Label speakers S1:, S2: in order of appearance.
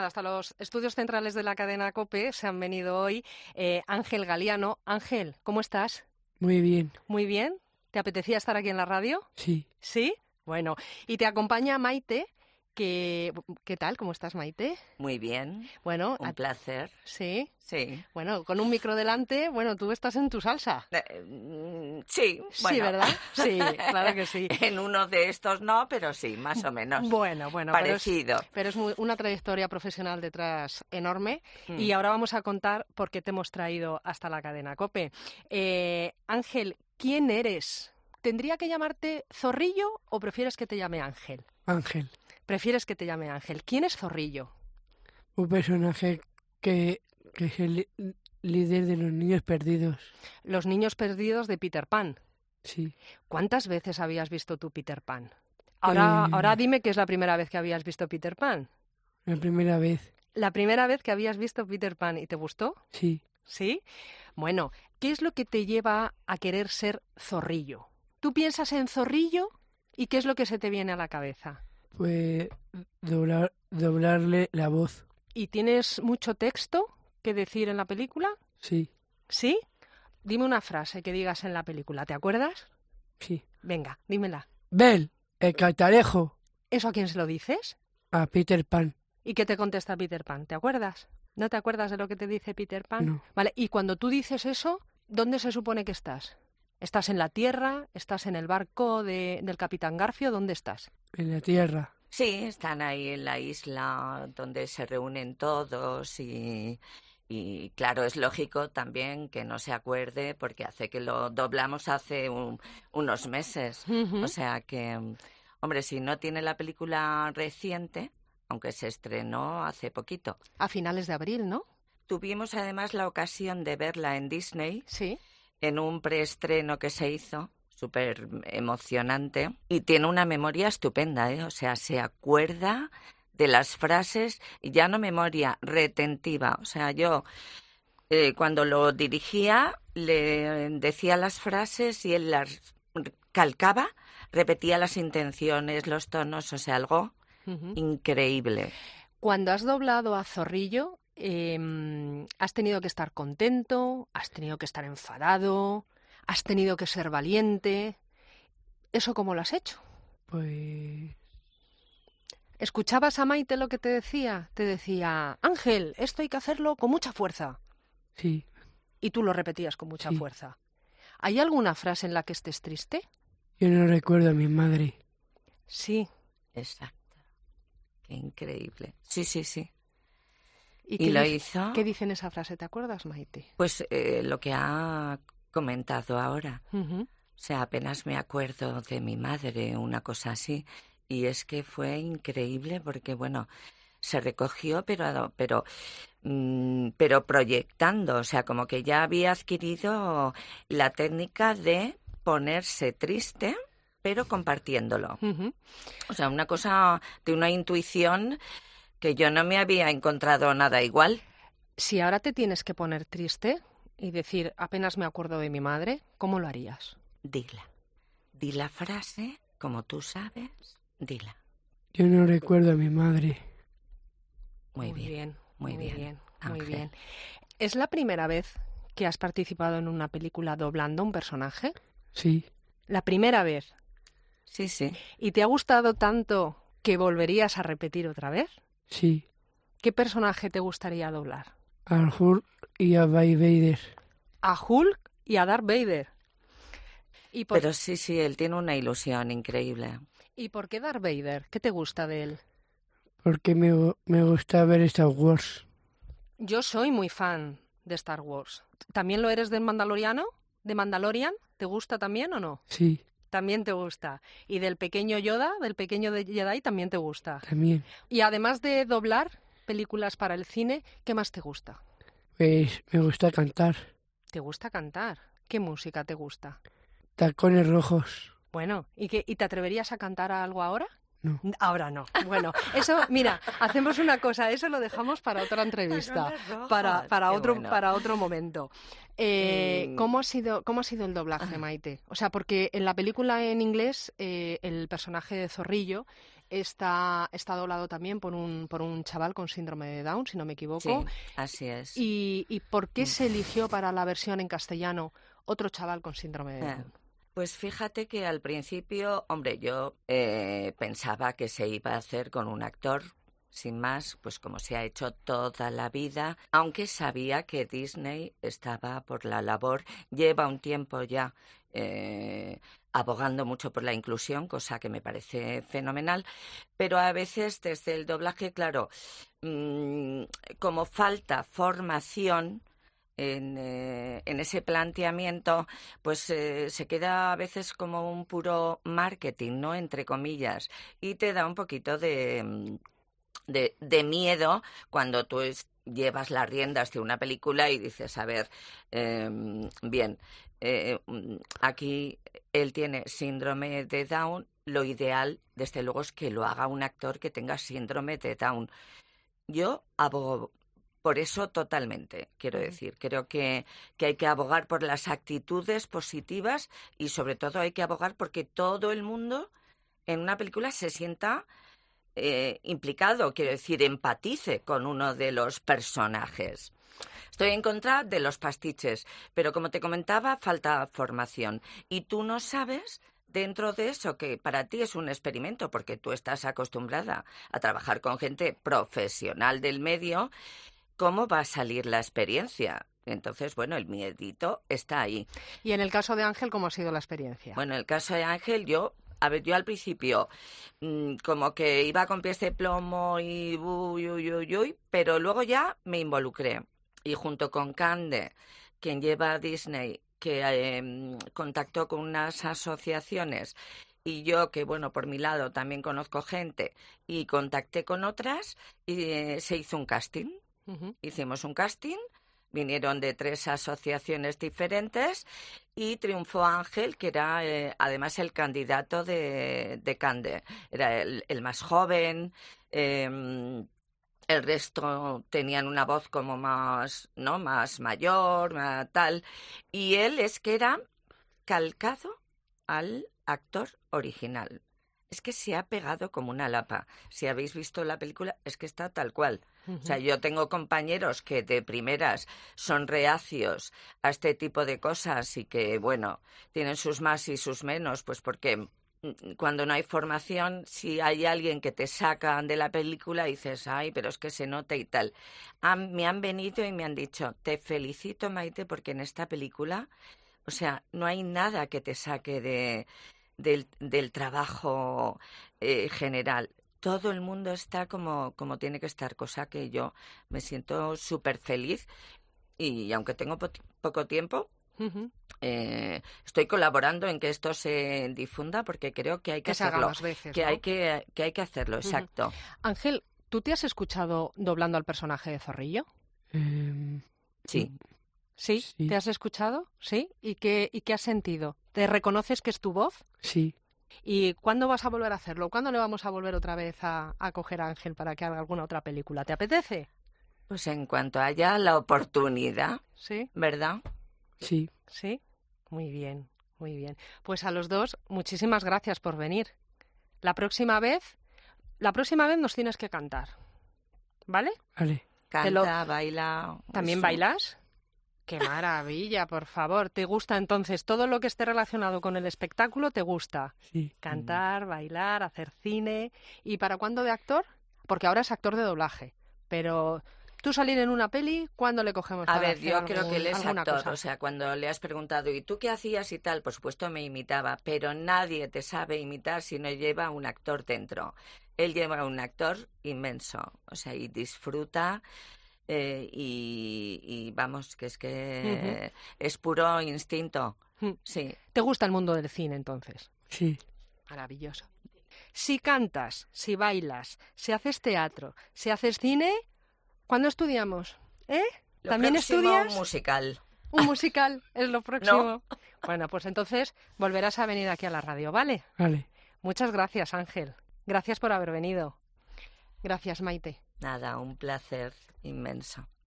S1: Hasta los estudios centrales de la cadena COPE se han venido hoy Ángel Galiano. Ángel, ¿cómo estás?
S2: Muy bien.
S1: Muy bien. ¿Te apetecía estar aquí en la radio?
S2: Sí.
S1: ¿Sí? Bueno, y te acompaña Maite, que... ¿Qué tal? ¿Cómo estás, Maite?
S3: Muy bien.
S1: Bueno,
S3: un placer.
S1: ¿Sí?
S3: Sí.
S1: Bueno, con un micro delante, bueno, tú estás en tu salsa.
S3: Sí, bueno.
S1: Sí, ¿verdad? Sí, claro que sí.
S3: En uno de estos no, pero sí, más o menos.
S1: Bueno,
S3: parecido.
S1: Pero es una trayectoria profesional detrás enorme. Y ahora vamos a contar por qué te hemos traído hasta la cadena COPE. Ángel, ¿quién eres? ¿Tendría que llamarte Zorrillo o prefieres que te llame Ángel?
S2: Ángel.
S1: Prefieres que te llame Ángel. ¿Quién es Zorrillo?
S2: Un personaje que es el líder de los niños perdidos.
S1: Los niños perdidos de Peter Pan.
S2: Sí.
S1: ¿Cuántas veces habías visto tú Peter Pan? Ahora dime que es la primera vez que habías visto Peter Pan.
S2: La primera vez.
S1: ¿La primera vez que habías visto Peter Pan y te gustó?
S2: Sí.
S1: ¿Sí? Bueno, ¿qué es lo que te lleva a querer ser Zorrillo? ¿Tú piensas en Zorrillo y qué es lo que se te viene a la cabeza?
S2: Pues doblarle la voz.
S1: ¿Y tienes mucho texto que decir en la película?
S2: Sí.
S1: ¿Sí? Dime una frase que digas en la película, ¿te acuerdas?
S2: Sí.
S1: Venga, dímela.
S2: Bel, el catarejo.
S1: ¿Eso a quién se lo dices?
S2: A Peter Pan.
S1: ¿Y qué te contesta Peter Pan? ¿Te acuerdas? ¿No te acuerdas de lo que te dice Peter Pan?
S2: No.
S1: Vale, y cuando tú dices eso, ¿dónde se supone que estás? ¿Estás en la Tierra? ¿Estás en el barco del Capitán Garfio? ¿Dónde estás?
S2: En la tierra.
S3: Sí, están ahí en la isla donde se reúnen todos y claro, es lógico también que no se acuerde porque hace que lo doblamos hace unos meses.
S1: Uh-huh.
S3: O sea que, hombre, si no tiene la película reciente, aunque se estrenó hace poquito.
S1: A finales de abril, ¿no?
S3: Tuvimos además la ocasión de verla en Disney.
S1: Sí.
S3: En un preestreno que se hizo, súper emocionante, y tiene una memoria estupenda, ¿eh? O sea, se acuerda de las frases, y ya no memoria, retentiva. O sea, yo cuando lo dirigía le decía las frases y él las calcaba, repetía las intenciones, los tonos, o sea, algo increíble.
S1: Cuando has doblado a Zorrillo, ¿has tenido que estar contento? ¿Has tenido que estar enfadado? ¿Has tenido que ser valiente? ¿Eso cómo lo has hecho?
S2: Pues...
S1: ¿Escuchabas a Maite lo que te decía? Te decía, Ángel, esto hay que hacerlo con mucha fuerza.
S2: Sí.
S1: Y tú lo repetías con mucha
S2: Sí.
S1: fuerza. ¿Hay alguna frase en la que estés triste?
S2: Yo no recuerdo a mi madre.
S1: Sí.
S3: Exacto. Qué increíble. Sí, sí, sí.
S1: ¿Y
S3: lo hizo?
S1: ¿Qué dice en esa frase? ¿Te acuerdas, Maite?
S3: Pues lo que ha comentado ahora.
S1: Uh-huh.
S3: O sea, apenas me acuerdo de mi madre, una cosa así. Y es que fue increíble porque, bueno, se recogió, pero proyectando. O sea, como que ya había adquirido la técnica de ponerse triste, pero compartiéndolo.
S1: Uh-huh.
S3: O sea, una cosa de una intuición que yo no me había encontrado nada igual.
S1: Si ahora te tienes que poner triste y decir, apenas me acuerdo de mi madre, ¿cómo lo harías?
S3: Dila. Di la frase, como tú sabes, dila.
S2: Yo no recuerdo a mi madre.
S3: Muy bien.
S1: Muy bien.
S3: Ángel.
S1: ¿Es la primera vez que has participado en una película doblando un personaje?
S2: Sí.
S1: La primera vez.
S3: Sí, sí.
S1: ¿Y te ha gustado tanto que volverías a repetir otra vez?
S2: Sí.
S1: ¿Qué personaje te gustaría doblar?
S2: A Hulk y a Vader.
S1: A Hulk y a Darth Vader.
S3: Pero sí, él tiene una ilusión increíble.
S1: ¿Y por qué Darth Vader? ¿Qué te gusta de él?
S2: Porque me gusta ver Star Wars.
S1: Yo soy muy fan de Star Wars. ¿También lo eres del Mandaloriano? ¿De Mandalorian? ¿Te gusta también o no?
S2: Sí.
S1: También te gusta. ¿Y del pequeño Yoda, del pequeño de Jedi, también te gusta?
S2: También.
S1: Y además de doblar películas para el cine, ¿qué más te gusta?
S2: Pues me gusta cantar.
S1: ¿Te gusta cantar? ¿Qué música te gusta?
S2: Tacones rojos.
S1: Bueno, ¿y te atreverías a cantar algo ahora?
S2: No.
S1: Ahora no. Bueno, eso, mira, hacemos una cosa, eso lo dejamos para otra entrevista, para otro momento. ¿Cómo ha sido el doblaje, Maite? O sea, porque en la película en inglés el personaje de Zorrillo está doblado también por un chaval con síndrome de Down, si no me equivoco.
S3: Sí, así es.
S1: ¿Y por qué se eligió para la versión en castellano otro chaval con síndrome de Down?
S3: Pues fíjate que al principio, hombre, yo pensaba que se iba a hacer con un actor, sin más, pues como se ha hecho toda la vida, aunque sabía que Disney estaba por la labor, lleva un tiempo ya abogando mucho por la inclusión, cosa que me parece fenomenal, pero a veces desde el doblaje, claro, como falta formación en ese planteamiento, pues se queda a veces como un puro marketing, ¿no? Entre comillas, y te da un poquito de miedo cuando tú llevas las riendas de una película y dices, a ver, bien, aquí él tiene síndrome de Down, lo ideal, desde luego, es que lo haga un actor que tenga síndrome de Down. Yo abogo por eso totalmente, quiero decir. Creo que hay que abogar por las actitudes positivas y sobre todo hay que abogar porque todo el mundo en una película se sienta implicado, quiero decir, empatice con uno de los personajes. Estoy en contra de los pastiches, pero como te comentaba, falta formación. Y tú no sabes, dentro de eso, que para ti es un experimento, porque tú estás acostumbrada a trabajar con gente profesional del medio, cómo va a salir la experiencia. Entonces, bueno, el miedito está ahí.
S1: Y en el caso de Ángel, ¿cómo ha sido la experiencia?
S3: Bueno, en el caso de Ángel, yo al principio como que iba con pies de plomo y uy, pero luego ya me involucré. Y junto con Cande, quien lleva a Disney, que contactó con unas asociaciones, y yo, que bueno, por mi lado también conozco gente, y contacté con otras, y se hizo un casting. Uh-huh. Hicimos un casting, vinieron de 3 asociaciones diferentes y triunfó Ángel, que era además el candidato de Cande. Era el más joven, el resto tenían una voz como más, ¿no?, más mayor, más tal. Y él es que era calcado al actor original. Es que se ha pegado como una lapa. Si habéis visto la película, es que está tal cual. Uh-huh. O sea, yo tengo compañeros que de primeras son reacios a este tipo de cosas y que, bueno, tienen sus más y sus menos, pues porque cuando no hay formación, si hay alguien que te saca de la película, dices, ay, pero es que se nota y tal. Me han venido y me han dicho, te felicito, Maite, porque en esta película, o sea, no hay nada que te saque del trabajo general. Todo el mundo está como tiene que estar, cosa que yo me siento súper feliz y aunque tengo poco tiempo, uh-huh, estoy colaborando en que esto se difunda porque creo que hay que hacerlo.
S1: Más veces,
S3: que
S1: ¿no?
S3: hay que hacerlo, uh-huh, exacto.
S1: Ángel, ¿tú te has escuchado doblando al personaje de Zorrillo?
S3: Sí.
S1: ¿Sí? ¿Te has escuchado? ¿Sí? ¿Y qué has sentido? ¿Te reconoces que es tu voz?
S2: Sí.
S1: ¿Y cuándo vas a volver a hacerlo? ¿Cuándo le vamos a volver otra vez a coger a Ángel para que haga alguna otra película? ¿Te apetece?
S3: Pues en cuanto haya la oportunidad,
S1: ¿sí?
S2: ¿Verdad? Sí.
S1: ¿Sí? Muy bien, muy bien. Pues a los dos, muchísimas gracias por venir. La próxima vez nos tienes que cantar. ¿Vale?
S2: Vale.
S3: Canta, baila.
S1: ¿También eso bailas? ¡Qué maravilla, por favor! ¿Te gusta entonces todo lo que esté relacionado con el espectáculo? ¿Te gusta?
S2: Sí.
S1: Cantar, bailar, hacer cine. ¿Y para cuándo de actor? Porque ahora es actor de doblaje. Pero tú salir en una peli, ¿cuándo le cogemos?
S3: A ver, yo creo que él es actor. Cosa? O sea, cuando le has preguntado, ¿y tú qué hacías y tal? Por supuesto me imitaba, pero nadie te sabe imitar si no lleva un actor dentro. Él lleva un actor inmenso, o sea, y disfruta. Y vamos, que es que uh-huh, es puro instinto. Uh-huh. Sí.
S1: ¿Te gusta el mundo del cine, entonces?
S2: Sí.
S1: Maravilloso. Si cantas, si bailas, si haces teatro, si haces cine, ¿cuándo estudiamos?
S3: ¿También estudias? Un musical.
S1: Un musical es lo próximo.
S3: ¿No?
S1: Bueno, pues entonces volverás a venir aquí a la radio, ¿vale?
S2: Vale.
S1: Muchas gracias, Ángel. Gracias por haber venido. Gracias, Maite.
S3: Nada, un placer inmenso.